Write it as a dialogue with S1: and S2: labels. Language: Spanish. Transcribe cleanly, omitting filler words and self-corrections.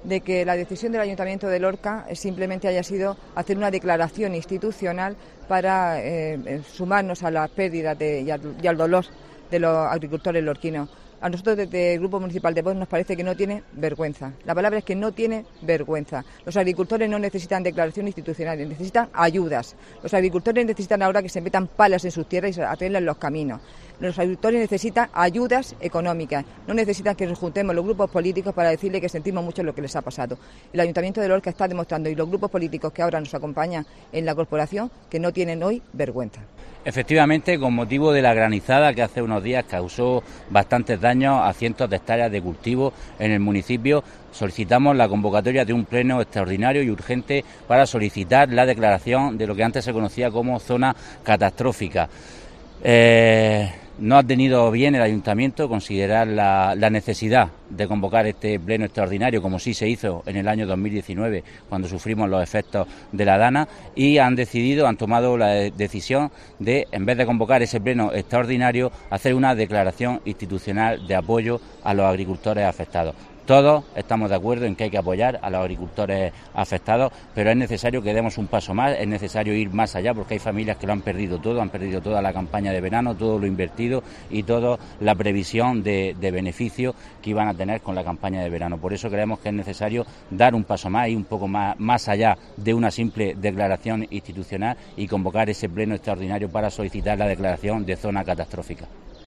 S1: de que la decisión del Ayuntamiento de Lorca simplemente haya sido hacer una declaración institucional para sumarnos a las pérdidas y al dolor de los agricultores lorquinos. A nosotros desde el Grupo Municipal de Vox nos parece que no tiene vergüenza. La palabra es que no tiene vergüenza. Los agricultores no necesitan declaraciones institucionales, necesitan ayudas. Los agricultores necesitan ahora que se metan palas en sus tierras y se arreglen los caminos. Los agricultores necesitan ayudas económicas, no necesitan que nos juntemos los grupos políticos para decirle que sentimos mucho lo que les ha pasado. El Ayuntamiento de Lorca está demostrando, y los grupos políticos que ahora nos acompañan en la corporación, que no tienen hoy vergüenza.
S2: Efectivamente, con motivo de la granizada que hace unos días causó bastantes daños a cientos de hectáreas de cultivo en el municipio, solicitamos la convocatoria de un pleno extraordinario y urgente para solicitar la declaración de lo que antes se conocía como zona catastrófica. No ha tenido bien el Ayuntamiento considerar la necesidad de convocar este pleno extraordinario, como sí se hizo en el año 2019, cuando sufrimos los efectos de la Dana, y han tomado la decisión de, en vez de convocar ese pleno extraordinario, hacer una declaración institucional de apoyo a los agricultores afectados. Todos estamos de acuerdo en que hay que apoyar a los agricultores afectados, pero es necesario que demos un paso más, es necesario ir más allá, porque hay familias que lo han perdido todo, han perdido toda la campaña de verano, todo lo invertido y toda la previsión de beneficio que iban a tener con la campaña de verano. Por eso creemos que es necesario dar un paso más y un poco más allá de una simple declaración institucional y convocar ese pleno extraordinario para solicitar la declaración de zona catastrófica.